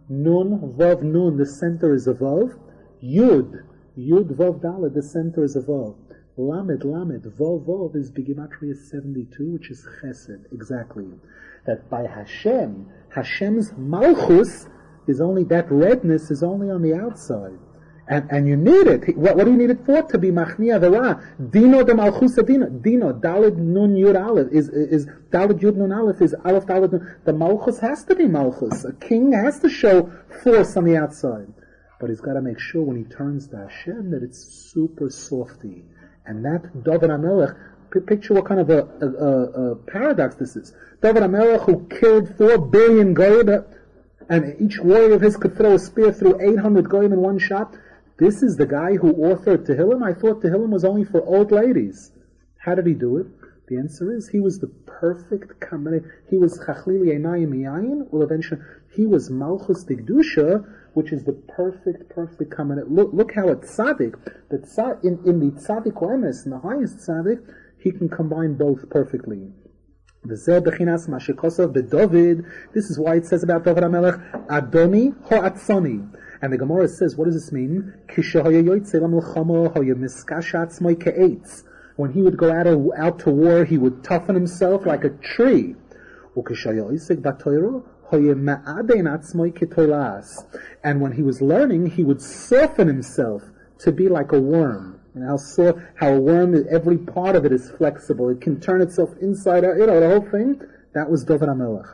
Vav, Nun. The center is a Vav. Yud, Vav, Dalet. The center is a Vav. Lamed, Vav is Bigimatria 72, which is Chesed, exactly. That by Hashem's Malchus is only, that redness is only on the outside. And you need it. What do you need it for? To be Machnia the Ra. Dino de Malchusa Dino. Dalid Nun Yud Aleph is Dalid Yud Nun Aleph is Aleph Dalid Nun. The Malchus has to be Malchus. A king has to show force on the outside. But he's got to make sure when he turns to Hashem that it's super softy. And that David HaMelech, picture what kind of a paradox this is. David HaMelech, who killed 4 billion goyim, and each warrior of his could throw a spear through 800 goyim in one shot. This is the guy who authored Tehillim. I thought Tehillim was only for old ladies. How did he do it? The answer is he was the perfect combination. He was Chachlili Einayim Yayin. Well, eventually he was Malchus Digdusha, which is the perfect combination. Look how a tzaddik, in the tzaddik emes, in the highest tzaddik, he can combine both perfectly. This is why it says about David HaMelech, Adoni Ho'atzoni. And the Gemara says, what does this mean? When he would go out to war, he would toughen himself like a tree. And when he was learning, he would soften himself to be like a worm. And how a worm, every part of it is flexible. It can turn itself inside out, the whole thing. That was David HaMelech.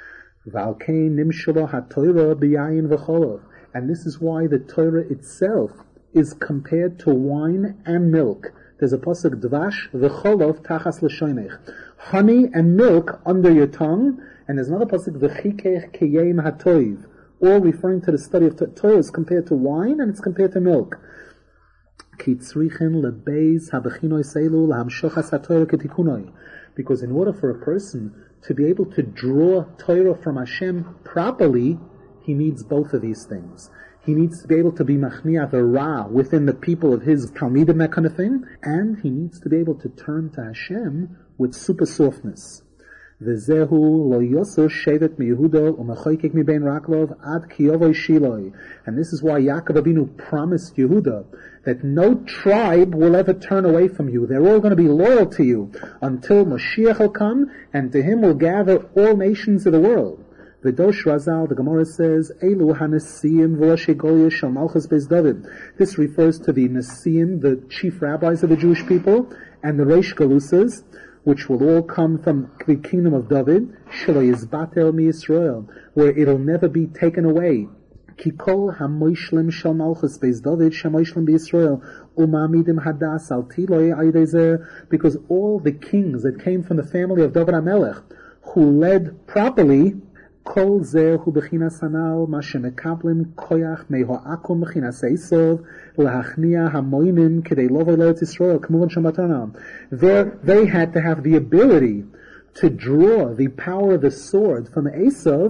And this is why the Torah itself is compared to wine and milk. There's a pasuk, Dvash v'cholov tachas l'shoinech. Honey and milk under your tongue. And there's another pasuk, V'chikech keyem hatoiv. All referring to the study of Torah is compared to wine and it's compared to milk. Because in order for a person to be able to draw Torah from Hashem properly, he needs both of these things. He needs to be able to be machniah the ra within the people of his talmidim, that kind of thing, and he needs to be able to turn to Hashem with super softness. V'zehu lo yosu shevet miYehuda u'mechoykek mibein Raklov ad kiyovoi Shiloi. And this is why Yaakov Avinu promised Yehuda that no tribe will ever turn away from you. They're all going to be loyal to you until Moshiach will come, and to him will gather all nations of the world. V'dosh Razal, the Gemara says, Elu haNesiim v'Roshei Goya shel Malchus Beis David. This refers to the Nesiim, the chief rabbis of the Jewish people, and the Reish Galusas, which will all come from the kingdom of David, Shelo Yizbatel miYisrael, where it'll never be taken away. Kikol haMoishlim shel Malchus Beis David shaMoishlim b'Yisrael umamidim hadas al tiloi aydezer, because all the kings that came from the family of David HaMelech, who led properly, Kol zeh hu b'chinas hanal ma shemekablim koyach meho'akum b'chinas Esav lahachniya hamoinim k'dei lovoi l'Eretz Yisrael k'muvan shamatana. They had to have the ability to draw the power of the sword from Esav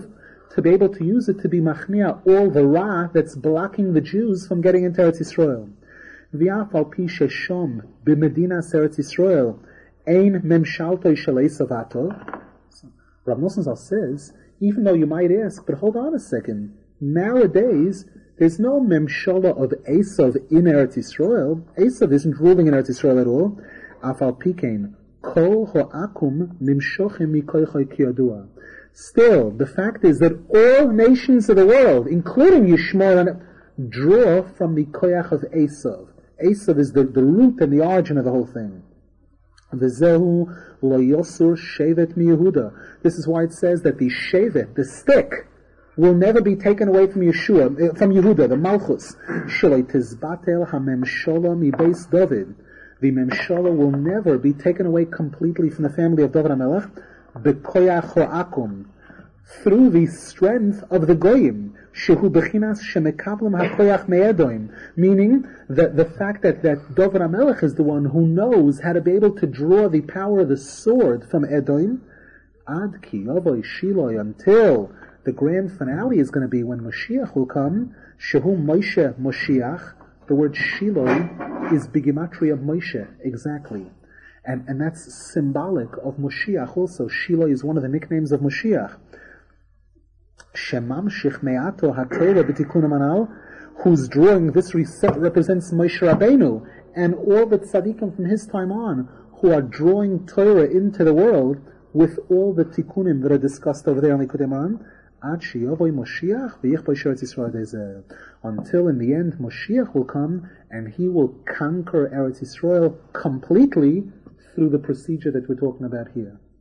to be able to use it to be machnia all the ra that's blocking the Jews from getting into Eretz Yisrael. V'af al pi sheshom b'medinas Eretz Yisrael ein memshaltoi shel Esav ato. Rav Nosson Zal says, even though you might ask, but hold on a second, nowadays there's no memshala of Esav in Eretz Yisrael. Esav isn't ruling in Eretz Yisrael at all. Af al pi kein kol ho'akum nimshochem mikoychoi kiyadua. Still, the fact is that all nations of the world, including Yishmael, draw from the koyach of Esav. Esav is the root and the origin of the whole thing. V'zehu lo yosur shevet mi Yehuda. This is why it says that the shevet, the stick, will never be taken away from Yeshua, from Yehuda, the Malchus. Shaloi tizbatel ha-memshola mi beis David. The memshola will never be taken away completely from the family of David HaMelech, b'koyach ho'akum, through the strength of the goyim, shehu bechinas shemekablam hakoyach me'edoim, meaning that the fact that David HaMelech is the one who knows how to be able to draw the power of the sword from Edoim, ad ki yavoi shiloi, until the grand finale is going to be when Moshiach will come, shehu Moshe Moshiach. The word shiloi is bigimatria Moshe, exactly. And that's symbolic of Moshiach also. Shiloi is one of the nicknames of Moshiach. Shemamshich me'ato ha'torah b'tikkun manal, whose drawing this represents Moshe Rabbeinu, and all the tzaddikim from his time on, who are drawing Torah into the world with all the tikkunim that are discussed over there in Likutei Moharan, ad sheyavoi Moshiach v'yichboi sheretz Yisrael dezer. Until in the end Moshiach will come and he will conquer Eretz Yisrael completely through the procedure that we're talking about here.